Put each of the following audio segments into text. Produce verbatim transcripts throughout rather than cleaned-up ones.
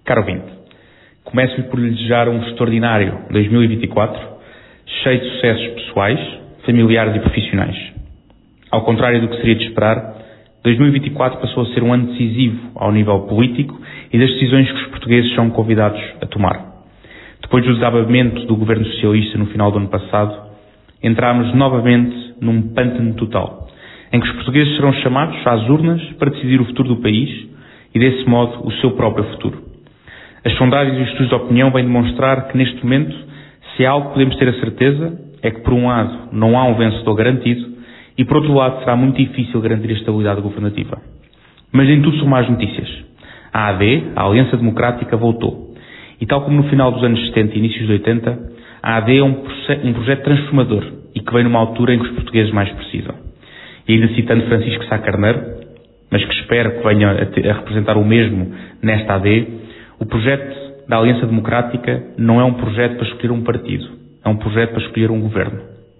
Caro ouvinte, começo-lhe por lhe desejar um extraordinário dois mil e vinte e quatro, cheio de sucessos pessoais, familiares e profissionais. Ao contrário do que seria de esperar, dois mil e vinte e quatro passou a ser um ano decisivo ao nível político e das decisões que os portugueses são convidados a tomar. Depois do desabamento do governo socialista no final do ano passado, entramos novamente num pântano total, em que os portugueses serão chamados às urnas para decidir o futuro do país e, desse modo, o seu próprio futuro. As sondagens e estudos de opinião vêm demonstrar que, neste momento, se há algo que podemos ter a certeza, é que, por um lado, não há um vencedor garantido e, por outro lado, será muito difícil garantir a estabilidade governativa. Mas nem tudo são más notícias. A A D, a Aliança Democrática, voltou. E, tal como no final dos anos setenta e inícios de oitenta, a A D é um, um projeto transformador e que vem numa altura em que os portugueses mais precisam. E ainda citando Francisco Sá Carneiro, mas que espero que venha a, ter, a representar o mesmo nesta A D, o projeto da Aliança Democrática não é um projeto para escolher um partido, é um projeto para escolher um governo.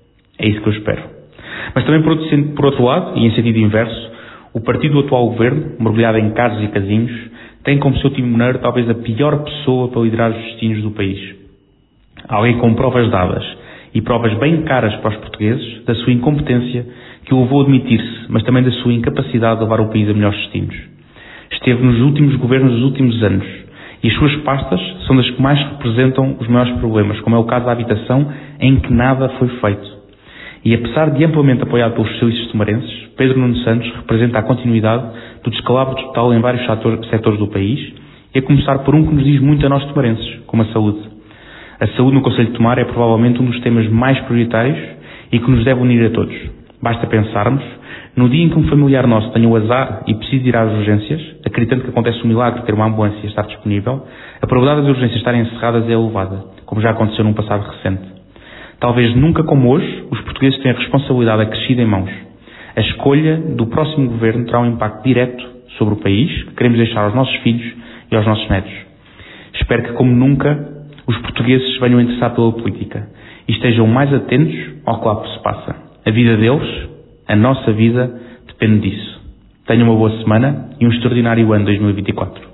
É isso que eu espero. Mas também, por outro, por outro lado, e em sentido inverso, o partido do atual governo, mergulhado em casos e casinhos, tem como seu timoneiro talvez a pior pessoa para liderar os destinos do país. Alguém com provas dadas e provas bem caras para os portugueses da sua incompetência, que o levou a admitir-se, mas também da sua incapacidade de levar o país a melhores destinos. Esteve nos últimos governos dos últimos anos e as suas pastas são das que mais representam os maiores problemas, como é o caso da habitação, em que nada foi feito. E apesar de amplamente apoiado pelos socialistas tomarenses, Pedro Nuno Santos representa a continuidade do descalabro total em vários setores do país, e a começar por um que nos diz muito a nós tomarenses, como a saúde. A saúde no Conselho de Tomar é provavelmente um dos temas mais prioritários e que nos deve unir a todos. Basta pensarmos, no dia em que um familiar nosso tenha o azar e precise ir às urgências, acreditando que acontece um milagre de ter uma ambulância e estar disponível, a probabilidade das urgências estarem encerradas é elevada, como já aconteceu num passado recente. Talvez nunca como hoje, os portugueses têm a responsabilidade acrescida em mãos. A escolha do próximo governo terá um impacto direto sobre o país que queremos deixar aos nossos filhos e aos nossos netos. Espero que, como nunca, os portugueses se venham a interessar pela política e estejam mais atentos ao que lá se passa. A vida deles, a nossa vida, depende disso. Tenham uma boa semana e um extraordinário ano dois mil e vinte e quatro.